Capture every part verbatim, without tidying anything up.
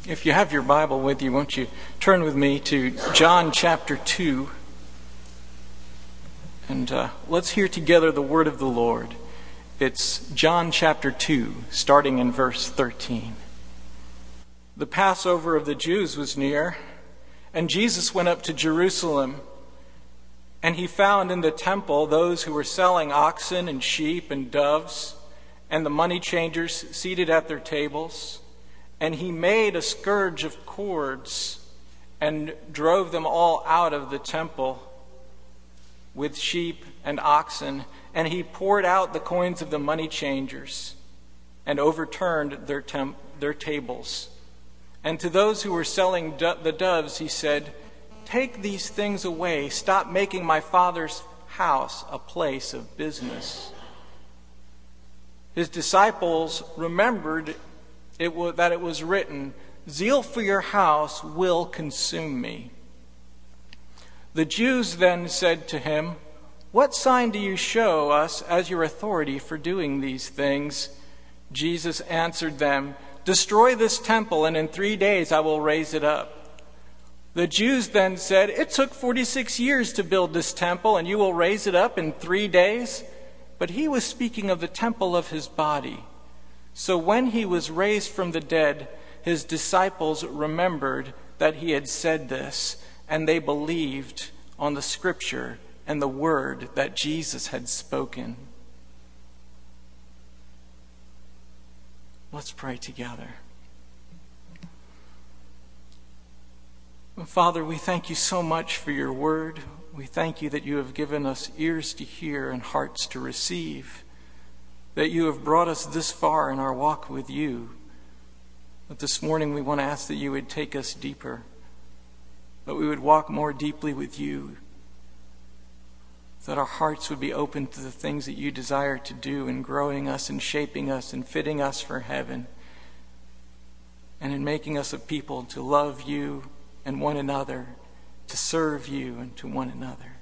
If you have your Bible with you, won't you turn with me to John chapter two, and uh, let's hear together the word of the Lord. It's John chapter two, starting in verse thirteen. The Passover of the Jews was near, and Jesus went up to Jerusalem, and he found in the temple those who were selling oxen and sheep and doves, and the money changers seated at their tables. And he made a scourge of cords and drove them all out of the temple with sheep and oxen. And he poured out the coins of the money changers and overturned their temp- their tables. And to those who were selling do- the doves, he said, "Take these things away. Stop making my Father's house a place of business." His disciples remembered It was, that it was written, "Zeal for your house will consume me." The Jews then said to him, "What sign do you show us as your authority for doing these things?" Jesus answered them, "Destroy this temple, and in three days I will raise it up." The Jews then said, "It took forty-six years to build this temple, and you will raise it up in three days?" But he was speaking of the temple of his body. So when he was raised from the dead, his disciples remembered that he had said this, and they believed on the scripture and the word that Jesus had spoken. Let's pray together. Father, we thank you so much for your word. We thank you that you have given us ears to hear and hearts to receive, that you have brought us this far in our walk with you. But this morning we want to ask that you would take us deeper, that we would walk more deeply with you, that our hearts would be open to the things that you desire to do in growing us and shaping us and fitting us for heaven, and in making us a people to love you and one another, to serve you and to one another.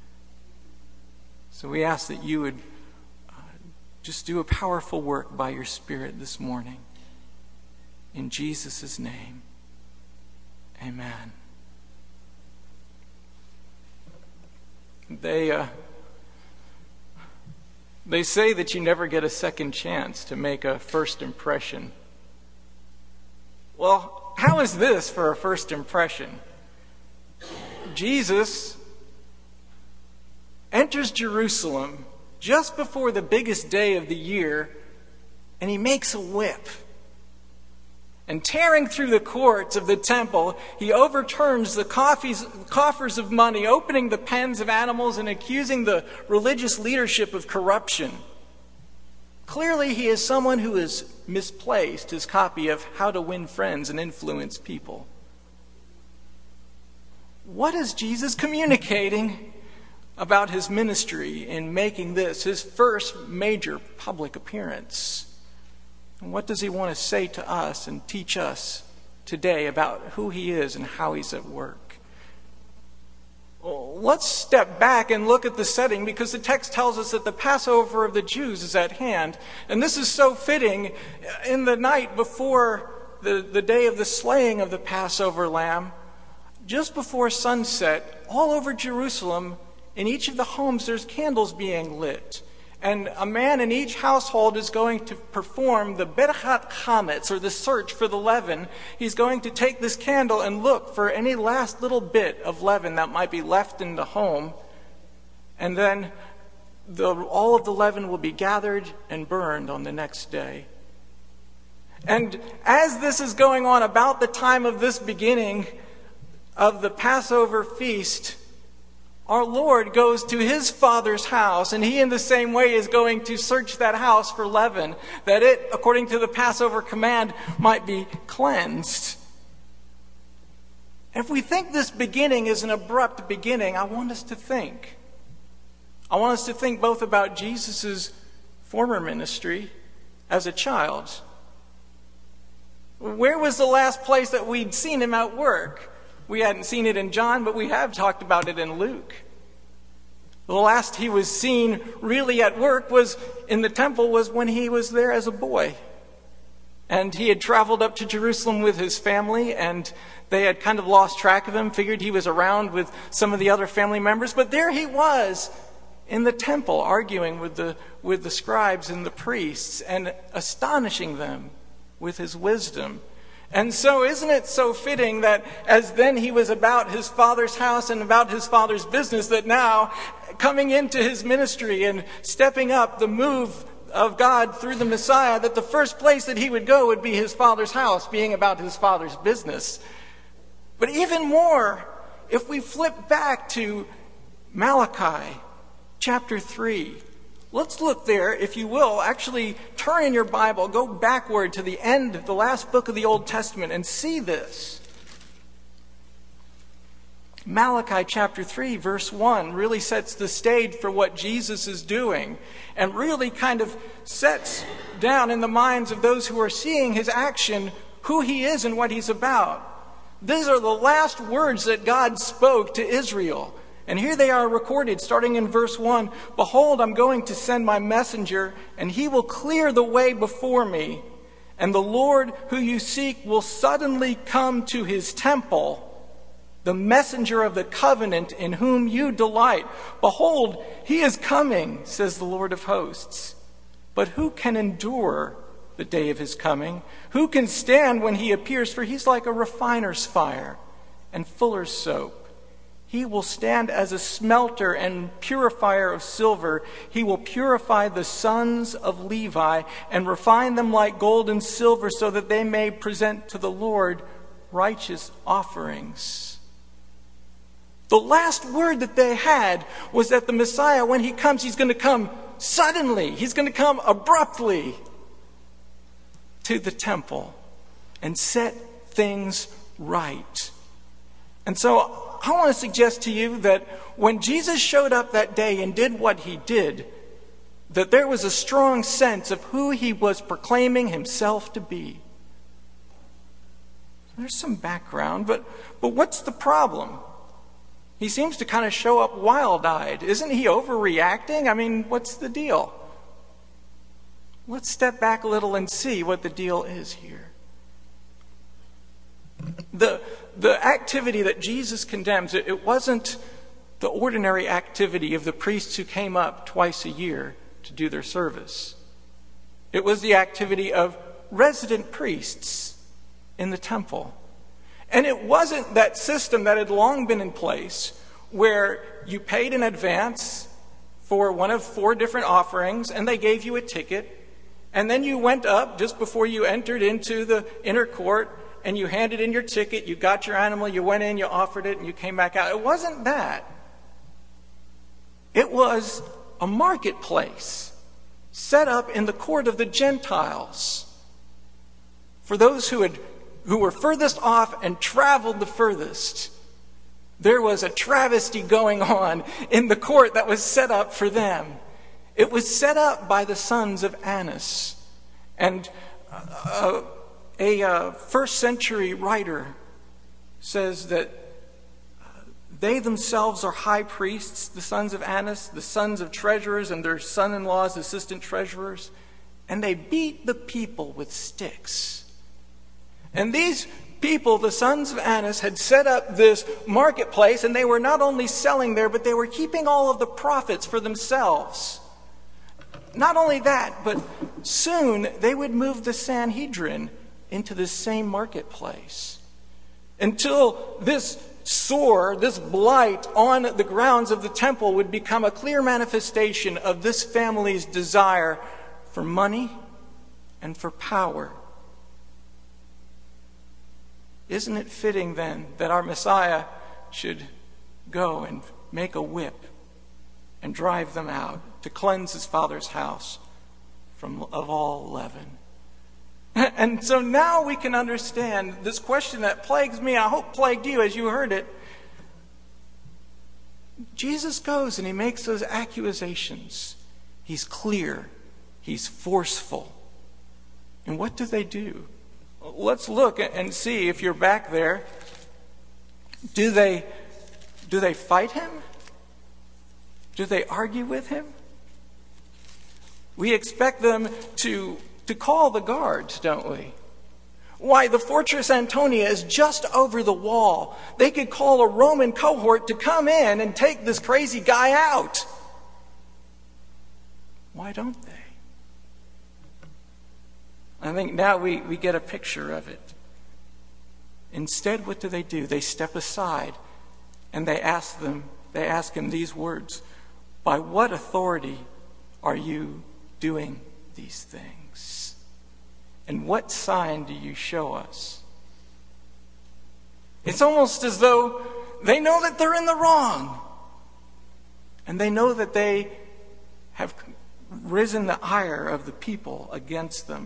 So we ask that you would just do a powerful work by your Spirit this morning. In Jesus' name, amen. They, uh, they say that you never get a second chance to make a first impression. Well, how is this for a first impression? Jesus enters Jerusalem just before the biggest day of the year, and he makes a whip. And tearing through the courts of the temple, he overturns the coffees, coffers of money, opening the pens of animals and accusing the religious leadership of corruption. Clearly, he is someone who has misplaced his copy of How to Win Friends and Influence People. What is Jesus communicating about his ministry in making this his first major public appearance? And what does he want to say to us and teach us today about who he is and how he's at work? Well, let's step back and look at the setting, because the text tells us that the Passover of the Jews is at hand. And this is so fitting. In the night before the, the day of the slaying of the Passover lamb, just before sunset, all over Jerusalem, in each of the homes, there's candles being lit. And a man in each household is going to perform the Birchat Chametz, or the search for the leaven. He's going to take this candle and look for any last little bit of leaven that might be left in the home. And then the, all of the leaven will be gathered and burned on the next day. And as this is going on, about the time of this beginning of the Passover feast, our Lord goes to his Father's house, and he in the same way is going to search that house for leaven, that it, according to the Passover command, might be cleansed. If we think this beginning is an abrupt beginning, I want us to think. I want us to think both about Jesus' former ministry as a child. Where was the last place that we'd seen him at work? We hadn't seen it in John, but we have talked about it in Luke. The last he was seen really at work was in the temple was when he was there as a boy. And he had traveled up to Jerusalem with his family, and they had kind of lost track of him, figured he was around with some of the other family members. But there he was in the temple, arguing with the, with the scribes and the priests and astonishing them with his wisdom. And so isn't it so fitting that as then he was about his father's house and about his father's business, that now coming into his ministry and stepping up the move of God through the Messiah, that the first place that he would go would be his father's house, being about his father's business. But even more, if we flip back to Malachi chapter three, let's look there, if you will. Actually, turn in your Bible, go backward to the end, the last book of the Old Testament, and see this. Malachi chapter three, verse one, really sets the stage for what Jesus is doing, and really kind of sets down in the minds of those who are seeing his action who he is and what he's about. These are the last words that God spoke to Israel. And here they are recorded, starting in verse one. Behold, I'm going to send my messenger, and he will clear the way before me. And the Lord who you seek will suddenly come to his temple, the messenger of the covenant in whom you delight. Behold, he is coming, says the Lord of hosts. But who can endure the day of his coming? Who can stand when he appears? For he's like a refiner's fire and fuller's soap. He will stand as a smelter and purifier of silver. He will purify the sons of Levi and refine them like gold and silver, so that they may present to the Lord righteous offerings. The last word that they had was that the Messiah, when he comes, he's going to come suddenly. He's going to come abruptly to the temple and set things right. And so I want to suggest to you that when Jesus showed up that day and did what he did, that there was a strong sense of who he was proclaiming himself to be. There's some background, but, but what's the problem? He seems to kind of show up wild-eyed. Isn't he overreacting? I mean, what's the deal? Let's step back a little and see what the deal is here. The, the activity that Jesus condemns, it, it wasn't the ordinary activity of the priests who came up twice a year to do their service. It was the activity of resident priests in the temple. And it wasn't that system that had long been in place where you paid in advance for one of four different offerings and they gave you a ticket, and then you went up just before you entered into the inner court and you handed in your ticket, you got your animal, you went in, you offered it, and you came back out. It wasn't that. It was a marketplace set up in the court of the Gentiles for those who had who were furthest off and traveled the furthest. There was a travesty going on in the court that was set up for them. It was set up by the sons of Annas. And uh, a uh, first century writer says that they themselves are high priests, the sons of Annas, the sons of treasurers, and their son-in-laws, assistant treasurers, and they beat the people with sticks. And these people, the sons of Annas, had set up this marketplace, and they were not only selling there, but they were keeping all of the profits for themselves. Not only that, but soon they would move the Sanhedrin into this same marketplace, until this sore, this blight on the grounds of the temple would become a clear manifestation of this family's desire for money and for power. Isn't it fitting then that our Messiah should go and make a whip and drive them out to cleanse his Father's house from of all leaven? And so now we can understand this question that plagues me, I hope plagued you as you heard it. Jesus goes and he makes those accusations. He's clear. He's forceful. And what do they do? Let's look and see, if you're back there, do they, do they fight him? Do they argue with him? We expect them to, to call the guards, don't we? Why, the Fortress Antonia is just over the wall. They could call a Roman cohort to come in and take this crazy guy out. Why don't they? I think now we, we get a picture of it. Instead, what do they do? They step aside and they ask them, they ask him these words: by what authority are you doing these things? And what sign do you show us? It's almost as though they know that they're in the wrong. And they know that they have risen the ire of the people against them.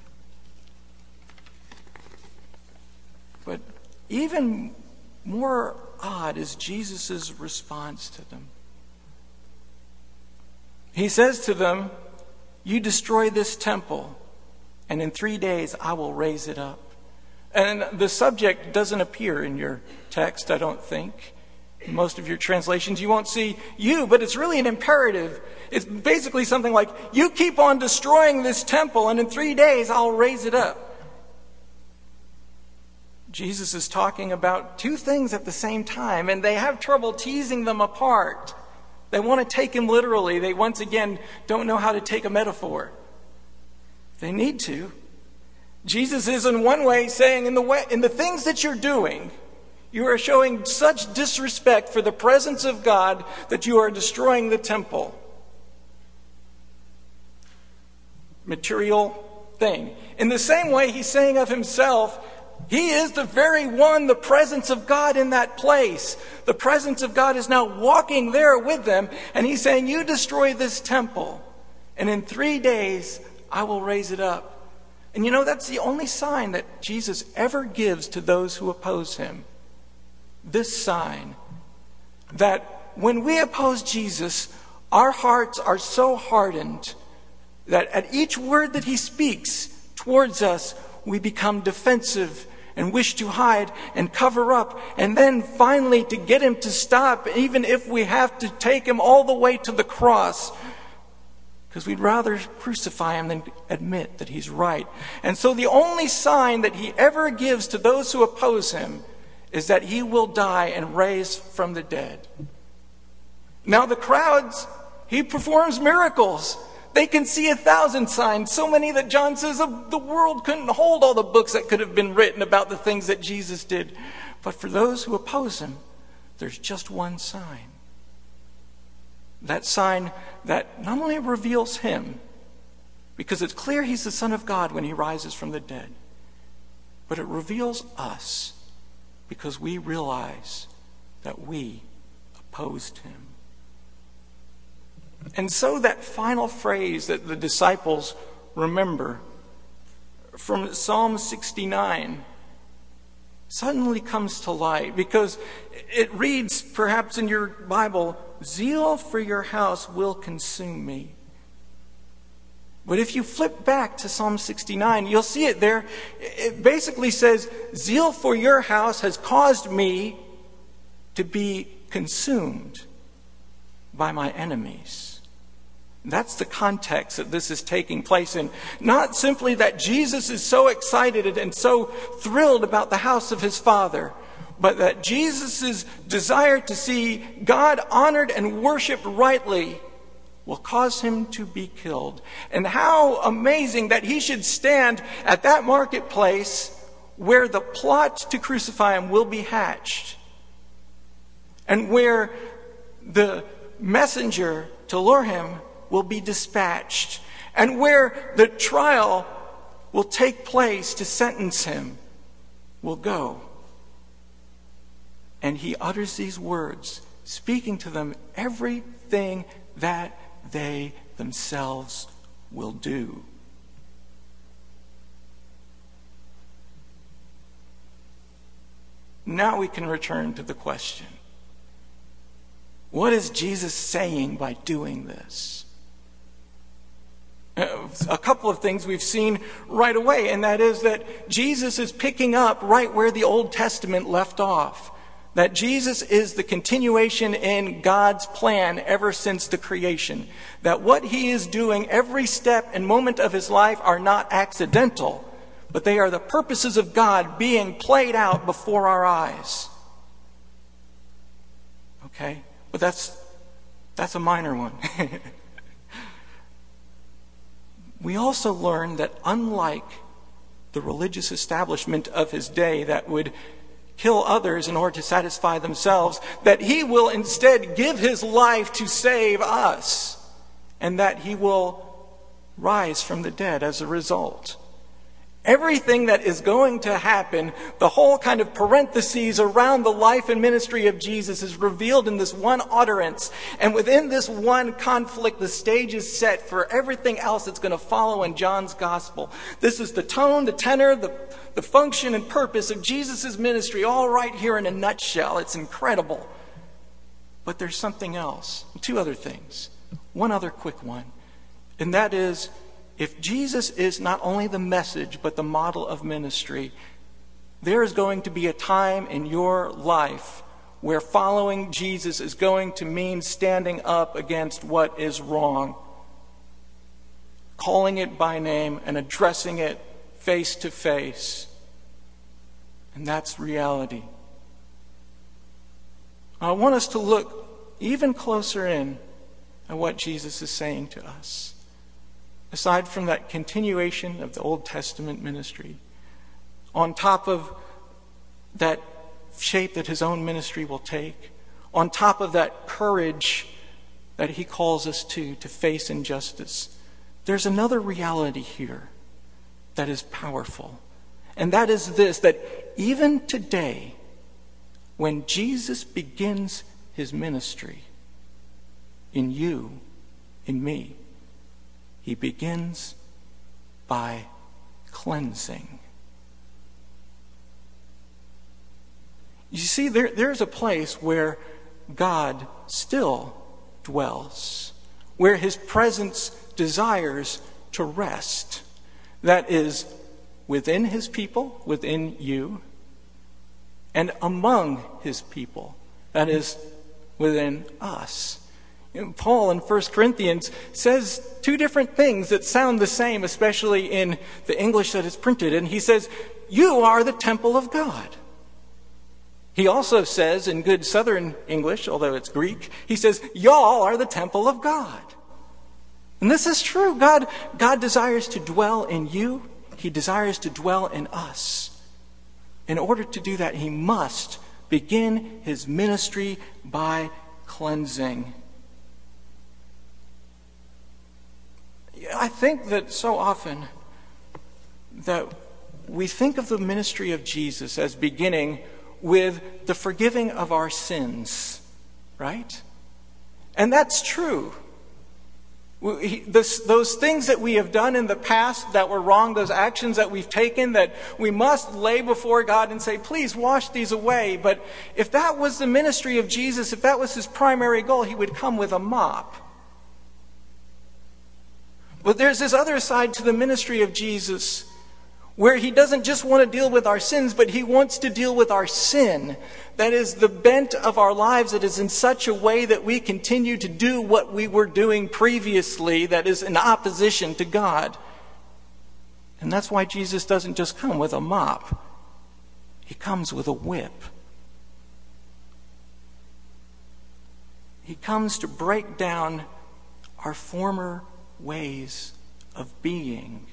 But even more odd is Jesus' response to them. He says to them, "You destroy this temple, and in three days I will raise it up." And the subject doesn't appear in your text, I don't think. In most of your translations, you won't see you, but it's really an imperative. It's basically something like, you keep on destroying this temple, and in three days I'll raise it up. Jesus is talking about two things at the same time, and they have trouble teasing them apart. They want to take him literally. They once again don't know how to take a metaphor. They need to. Jesus is in one way saying, in the way, in the things that you're doing, you are showing such disrespect for the presence of God that you are destroying the temple. Material thing. In the same way, he's saying of himself, he is the very one, the presence of God in that place. The presence of God is now walking there with them, and he's saying, you destroy this temple, and in three days I will raise it up. And you know, that's the only sign that Jesus ever gives to those who oppose him. This sign, that when we oppose Jesus, our hearts are so hardened that at each word that he speaks towards us, we become defensive and wish to hide and cover up, and then finally to get him to stop, even if we have to take him all the way to the cross, because we'd rather crucify him than admit that he's right. And so the only sign that he ever gives to those who oppose him is that he will die and rise from the dead. Now the crowds, he performs miracles. They can see a thousand signs, so many that John says the world couldn't hold all the books that could have been written about the things that Jesus did. But for those who oppose him, there's just one sign. That sign that not only reveals him, because it's clear he's the Son of God when he rises from the dead, but it reveals us because we realize that we opposed him. And so that final phrase that the disciples remember from Psalm sixty-nine suddenly comes to light, because it reads, perhaps in your Bible, "Zeal for your house will consume me." But if you flip back to Psalm sixty-nine, you'll see it there. It basically says, "Zeal for your house has caused me to be consumed by my enemies." That's the context that this is taking place in. Not simply that Jesus is so excited and so thrilled about the house of his Father, but that Jesus' desire to see God honored and worshiped rightly will cause him to be killed. And how amazing that he should stand at that marketplace where the plot to crucify him will be hatched, and where the messenger to lure him will be dispatched, and where the trial will take place to sentence him will go. And he utters these words, speaking to them everything that they themselves will do. Now we can return to the question: what is Jesus saying by doing this? A couple of things we've seen right away, and that is that Jesus is picking up right where the Old Testament left off. That Jesus is the continuation in God's plan ever since the creation. That what he is doing every step and moment of his life are not accidental, but they are the purposes of God being played out before our eyes. Okay? But that's that's a minor one. We also learn that unlike the religious establishment of his day that would kill others in order to satisfy themselves, that he will instead give his life to save us, and that he will rise from the dead as a result. Everything that is going to happen, the whole kind of parentheses around the life and ministry of Jesus is revealed in this one utterance. And within this one conflict, the stage is set for everything else that's going to follow in John's gospel. This is the tone, the tenor, the, the function and purpose of Jesus' ministry, all right here in a nutshell. It's incredible. But there's something else. Two other things. One other quick one. And that is, if Jesus is not only the message, but the model of ministry, there is going to be a time in your life where following Jesus is going to mean standing up against what is wrong, calling it by name and addressing it face to face. And that's reality. I want us to look even closer in at what Jesus is saying to us. Aside from that continuation of the Old Testament ministry, on top of that shape that his own ministry will take, on top of that courage that he calls us to, to face injustice, there's another reality here that is powerful. And that is this, that even today, when Jesus begins his ministry in you, in me, he begins by cleansing. You see, there, there's a place where God still dwells, where his presence desires to rest. That is within his people, within you, and among his people. That is within us. Paul in First Corinthians says two different things that sound the same, especially in the English that is printed. And he says, you are the temple of God. He also says in good Southern English, although it's Greek, he says, y'all are the temple of God. And this is true. God, God desires to dwell in you. He desires to dwell in us. In order to do that, he must begin his ministry by cleansing. I think that so often that we think of the ministry of Jesus as beginning with the forgiving of our sins, right? And that's true. We, this, those things that we have done in the past that were wrong, those actions that we've taken that we must lay before God and say, please wash these away. But if that was the ministry of Jesus, if that was his primary goal, he would come with a mop. But there's this other side to the ministry of Jesus where he doesn't just want to deal with our sins, but he wants to deal with our sin. That is the bent of our lives that is in such a way that we continue to do what we were doing previously that is in opposition to God. And that's why Jesus doesn't just come with a mop. He comes with a whip. He comes to break down our former ways of being.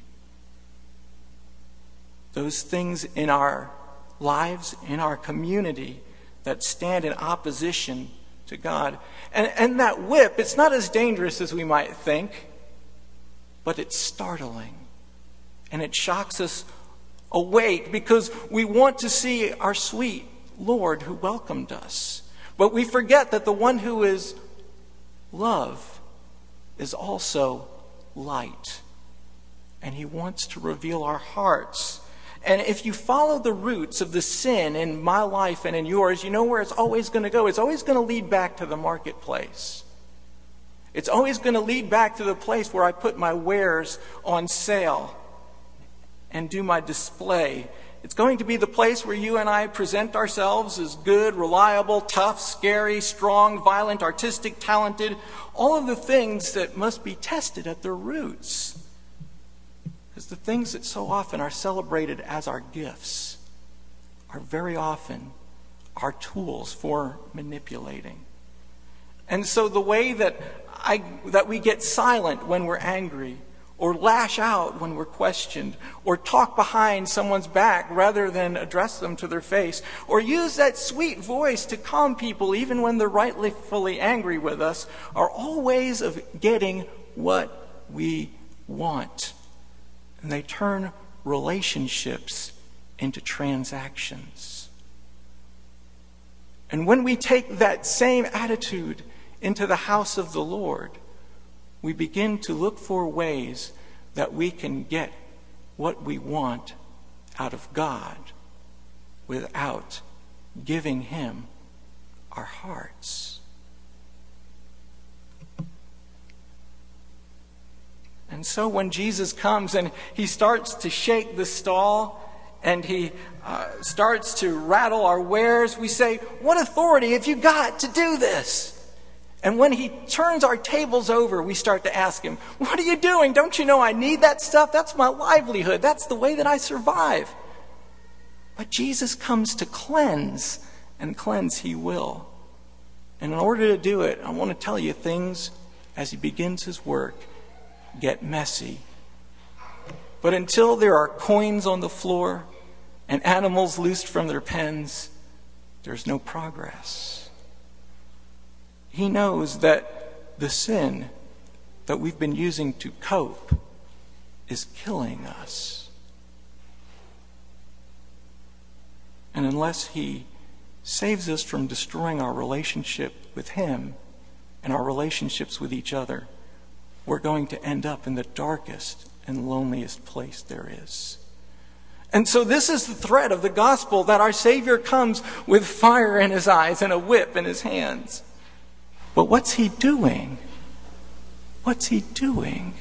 Those things in our lives, in our community, that stand in opposition to God. And, and that whip, it's not as dangerous as we might think, but it's startling. And it shocks us awake because we want to see our sweet Lord who welcomed us. But we forget that the one who is love is also light. And he wants to reveal our hearts. And if you follow the roots of the sin in my life and in yours, you know where it's always going to go. It's always going to lead back to the marketplace. It's always going to lead back to the place where I put my wares on sale and do my display. It's going to be the place where you and I present ourselves as good, reliable, tough, scary, strong, violent, artistic, talented, all of the things that must be tested at their roots. Because the things that so often are celebrated as our gifts are very often our tools for manipulating. And so the way that I that we get silent when we're angry, or lash out when we're questioned, or talk behind someone's back rather than address them to their face, or use that sweet voice to calm people even when they're rightfully angry with us, are all ways of getting what we want. And they turn relationships into transactions. And when we take that same attitude into the house of the Lord, we begin to look for ways that we can get what we want out of God without giving Him our hearts. And so when Jesus comes and He starts to shake the stall and He uh, starts to rattle our wares, we say, "What authority have you got to do this?" And when He turns our tables over, we start to ask Him, "What are you doing? Don't you know I need that stuff? That's my livelihood. That's the way that I survive." But Jesus comes to cleanse, and cleanse He will. And in order to do it, I want to tell you, things, as He begins His work, get messy. But until there are coins on the floor and animals loosed from their pens, there's no progress. He knows that the sin that we've been using to cope is killing us. And unless He saves us from destroying our relationship with Him and our relationships with each other, we're going to end up in the darkest and loneliest place there is. And so this is the thread of the gospel, that our Savior comes with fire in His eyes and a whip in His hands. But what's He doing? What's He doing?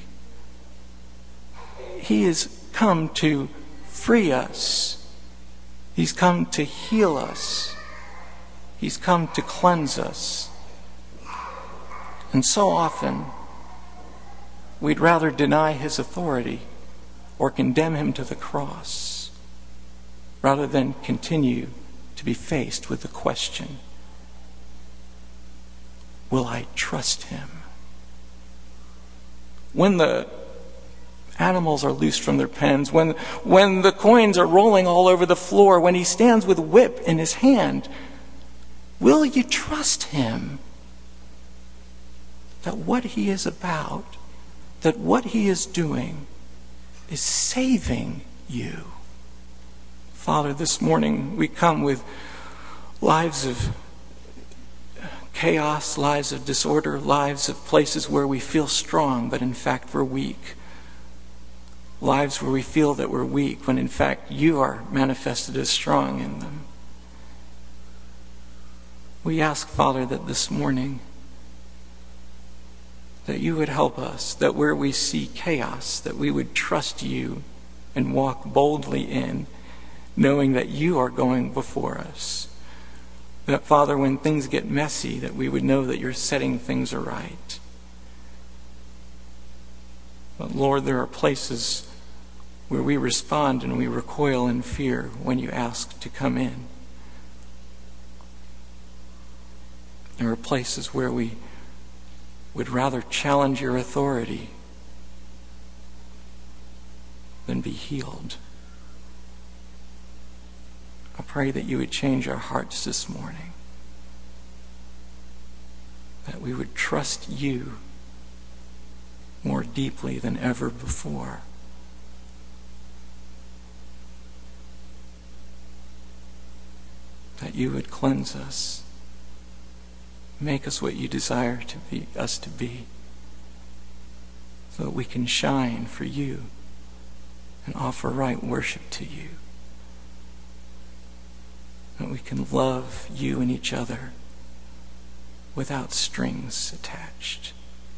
He has come to free us. He's come to heal us. He's come to cleanse us. And so often, we'd rather deny His authority or condemn Him to the cross rather than continue to be faced with the question, will I trust Him? When the animals are loosed from their pens, when, when the coins are rolling all over the floor, when He stands with a whip in His hand, will you trust Him that what He is about, that what He is doing is saving you? Father, this morning we come with lives of chaos, lives of disorder, lives of places where we feel strong, but in fact we're weak. Lives where we feel that we're weak, when in fact You are manifested as strong in them. We ask, Father, that this morning that You would help us, that where we see chaos, that we would trust You and walk boldly in, knowing that You are going before us. That, Father, when things get messy, that we would know that You're setting things aright. But Lord, there are places where we respond and we recoil in fear when You ask to come in. There are places where we would rather challenge Your authority than be healed. I pray that You would change our hearts this morning, that we would trust You more deeply than ever before. That You would cleanse us, make us what You desire to be, us to be, so that we can shine for You and offer right worship to You. That we can love You and each other without strings attached.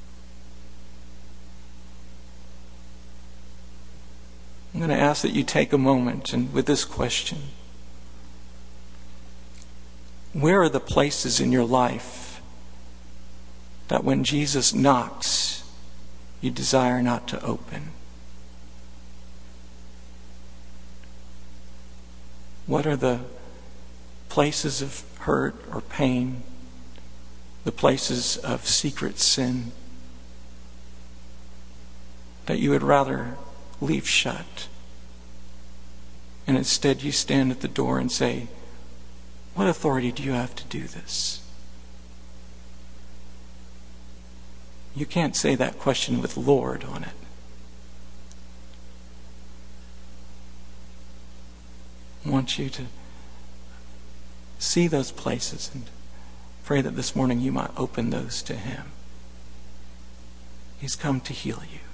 I'm going to ask that you take a moment and with this question: where are the places in your life that when Jesus knocks, you desire not to open? What are the places of hurt or pain, the places of secret sin that you would rather leave shut? And instead you stand at the door and say, what authority do you have to do this? You can't say that question with Lord on it. I want you to see those places and pray that this morning you might open those to Him. He's come to heal you.